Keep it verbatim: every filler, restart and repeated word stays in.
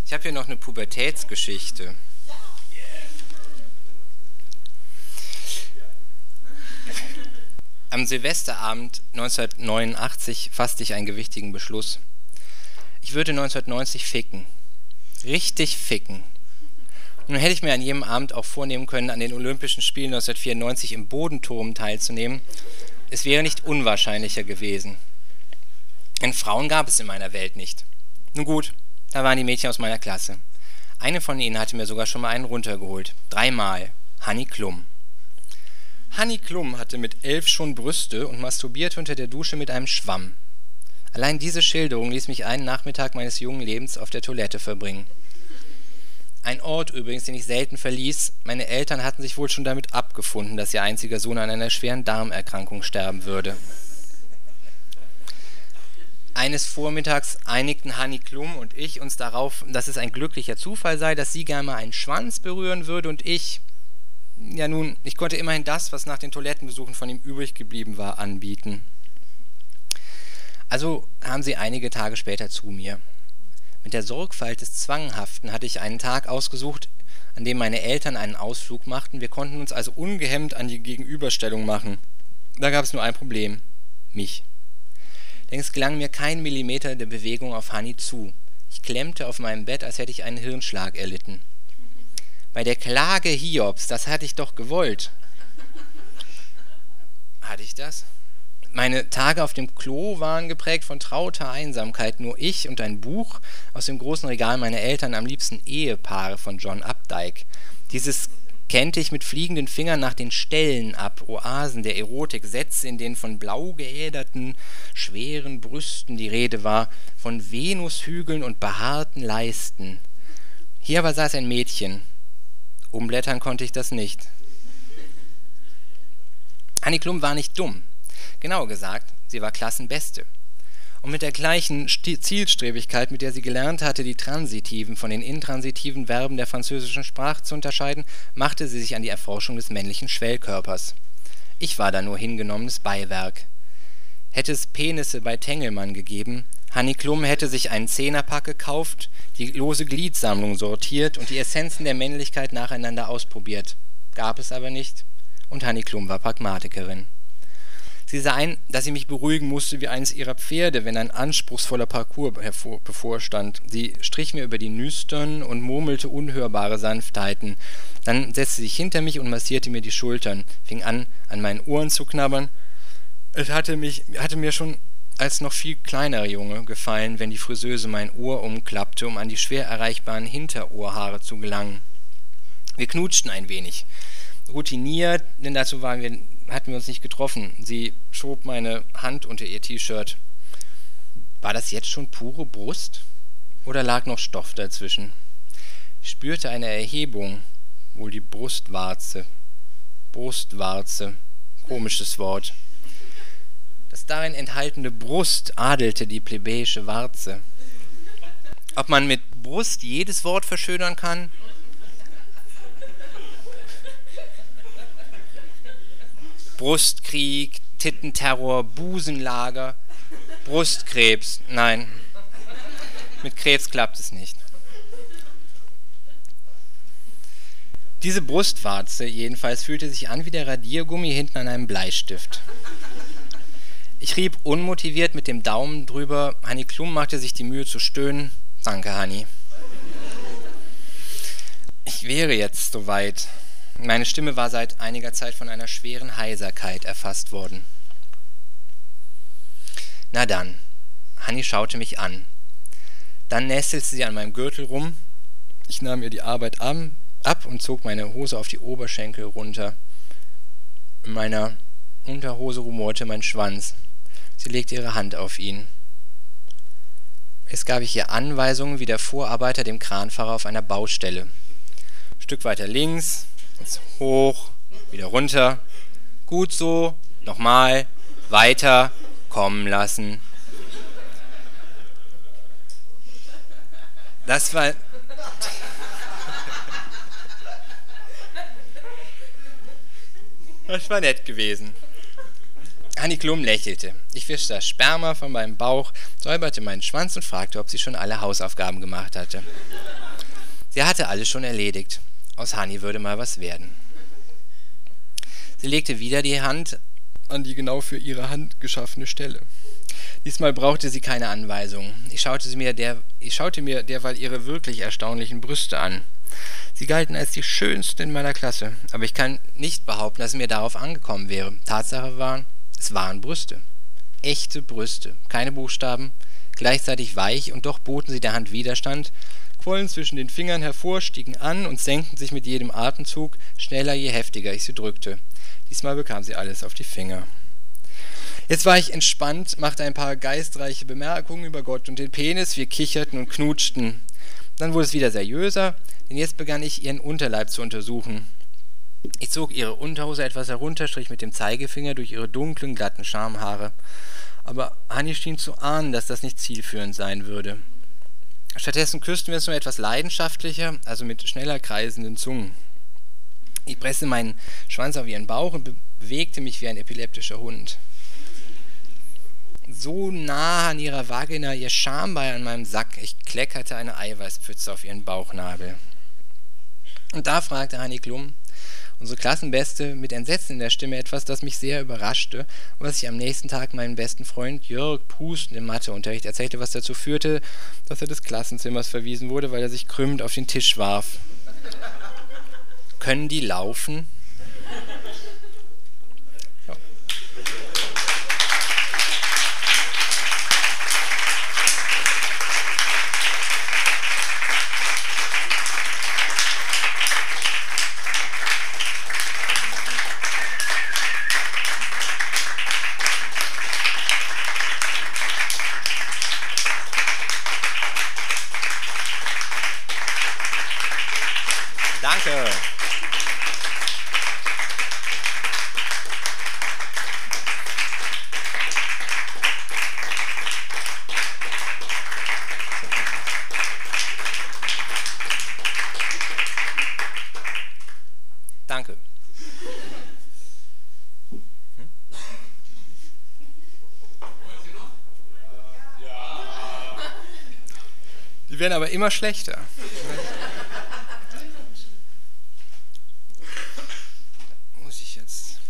Ich habe hier noch eine Pubertätsgeschichte. Am Silvesterabend neunzehnhundertneunundachtzig fasste ich einen gewichtigen Beschluss. Ich würde neunzehnhundertneunzig ficken. Richtig ficken. Nun hätte ich mir an jedem Abend auch vornehmen können, an den Olympischen Spielen neunzehnhundertvierundneunzig im Bodenturm teilzunehmen. Es wäre nicht unwahrscheinlicher gewesen. Denn Frauen gab es in meiner Welt nicht. Nun gut, da waren die Mädchen aus meiner Klasse. Eine von ihnen hatte mir sogar schon mal einen runtergeholt. Dreimal. Hanni Klum. Hanni Klum hatte mit elf schon Brüste und masturbierte unter der Dusche mit einem Schwamm. Allein diese Schilderung ließ mich einen Nachmittag meines jungen Lebens auf der Toilette verbringen. Ein Ort übrigens, den ich selten verließ. Meine Eltern hatten sich wohl schon damit abgefunden, dass ihr einziger Sohn an einer schweren Darmerkrankung sterben würde. Eines Vormittags einigten Hanni Klum und ich uns darauf, dass es ein glücklicher Zufall sei, dass sie gerne mal einen Schwanz berühren würde und ich, ja nun, ich konnte immerhin das, was nach den Toilettenbesuchen von ihm übrig geblieben war, anbieten. Also kam sie einige Tage später zu mir. Mit der Sorgfalt des Zwanghaften hatte ich einen Tag ausgesucht, an dem meine Eltern einen Ausflug machten. Wir konnten uns also ungehemmt an die Gegenüberstellung machen. Da gab es nur ein Problem: mich. Denn es gelang mir kein Millimeter der Bewegung auf Hanni zu. Ich klemmte auf meinem Bett, als hätte ich einen Hirnschlag erlitten. Bei der Klage Hiobs, das hatte ich doch gewollt. Hatte ich das? Meine Tage auf dem Klo waren geprägt von trauter Einsamkeit. Nur ich und ein Buch aus dem großen Regal meiner Eltern, am liebsten Ehepaare von John Updike. Dieses kannte ich mit fliegenden Fingern nach den Stellen ab, Oasen der Erotik, Sätze, in denen von blau geäderten, schweren Brüsten die Rede war, von Venushügeln und behaarten Leisten. Hier aber saß ein Mädchen. Umblättern konnte ich das nicht. Hanni Klum war nicht dumm. Genauer gesagt, sie war Klassenbeste. Und mit der gleichen Zielstrebigkeit, mit der sie gelernt hatte, die transitiven von den intransitiven Verben der französischen Sprache zu unterscheiden, machte sie sich an die Erforschung des männlichen Schwellkörpers. Ich war da nur hingenommenes Beiwerk. Hätte es Penisse bei Tengelmann gegeben, Hanni Klum hätte sich einen Zehnerpack gekauft, die lose Gliedsammlung sortiert und die Essenzen der Männlichkeit nacheinander ausprobiert. Gab es aber nicht, und Hanni Klum war Pragmatikerin. Sie sah ein, dass sie mich beruhigen musste wie eines ihrer Pferde, wenn ein anspruchsvoller Parcours hervor, bevorstand. Sie strich mir über die Nüstern und murmelte unhörbare Sanftheiten. Dann setzte sie sich hinter mich und massierte mir die Schultern, fing an, an meinen Ohren zu knabbern. Es hatte, mich, hatte mir schon als noch viel kleinerer Junge gefallen, wenn die Friseuse mein Ohr umklappte, um an die schwer erreichbaren Hinterohrhaare zu gelangen. Wir knutschten ein wenig. Routiniert, denn dazu waren wir, hatten wir uns nicht getroffen. Sie schob meine Hand unter ihr T-Shirt. War das jetzt schon pure Brust? Oder lag noch Stoff dazwischen? Ich spürte eine Erhebung, wohl die Brustwarze. Brustwarze, komisches Wort. Das darin enthaltene Brust adelte die plebejische Warze. Ob man mit Brust jedes Wort verschönern kann? Brustkrieg, Tittenterror, Busenlager, Brustkrebs. Nein, mit Krebs klappt es nicht. Diese Brustwarze jedenfalls fühlte sich an wie der Radiergummi hinten an einem Bleistift. Ich rieb unmotiviert mit dem Daumen drüber. Hanni Klum machte sich die Mühe zu stöhnen. Danke, Hanni. Ich wäre jetzt soweit. Meine Stimme war seit einiger Zeit von einer schweren Heiserkeit erfasst worden. Na dann. Hanni schaute mich an. Dann nestelte sie an meinem Gürtel rum. Ich nahm ihr die Arbeit ab und zog meine Hose auf die Oberschenkel runter. In meiner Unterhose rumorte mein Schwanz. Sie legte ihre Hand auf ihn. Jetzt gab ich ihr Anweisungen wie der Vorarbeiter dem Kranfahrer auf einer Baustelle. Ein Stück weiter links, jetzt hoch, wieder runter. Gut so, nochmal, weiter, kommen lassen. Das war... Das war nett gewesen. Hanni Klum lächelte. Ich wischte das Sperma von meinem Bauch, säuberte meinen Schwanz und fragte, ob sie schon alle Hausaufgaben gemacht hatte. Sie hatte alles schon erledigt. Aus Hanni würde mal was werden. Sie legte wieder die Hand an die genau für ihre Hand geschaffene Stelle. Diesmal brauchte sie keine Anweisung. Ich schaute, sie mir der, ich schaute mir derweil ihre wirklich erstaunlichen Brüste an. Sie galten als die schönsten in meiner Klasse, aber ich kann nicht behaupten, dass es mir darauf angekommen wäre. Tatsache war, es waren Brüste. Echte Brüste, keine Buchstaben, gleichzeitig weich und doch boten sie der Hand Widerstand, quollen zwischen den Fingern hervor, stiegen an und senkten sich mit jedem Atemzug, schneller je heftiger ich sie drückte. Diesmal bekam sie alles auf die Finger. Jetzt war ich entspannt, machte ein paar geistreiche Bemerkungen über Gott und den Penis, wir kicherten und knutschten. Dann wurde es wieder seriöser, denn jetzt begann ich, ihren Unterleib zu untersuchen. Ich zog ihre Unterhose etwas herunter, strich mit dem Zeigefinger durch ihre dunklen, glatten Schamhaare. Aber Hanni schien zu ahnen, dass das nicht zielführend sein würde. Stattdessen küssten wir uns nur etwas leidenschaftlicher, also mit schneller kreisenden Zungen. Ich presste meinen Schwanz auf ihren Bauch und bewegte mich wie ein epileptischer Hund. So nah an ihrer Vagina, ihr Schambein an meinem Sack, ich kleckerte eine Eiweißpfütze auf ihren Bauchnabel. Und da fragte Hanni Klum, unsere Klassenbeste, mit Entsetzen in der Stimme etwas, das mich sehr überraschte und was ich am nächsten Tag meinem besten Freund Jörg Pust im Matheunterricht erzählte, was dazu führte, dass er des Klassenzimmers verwiesen wurde, weil er sich krümmend auf den Tisch warf. Können die laufen? So. Danke. Danke. Hm? Die werden aber immer schlechter. Muss ich jetzt...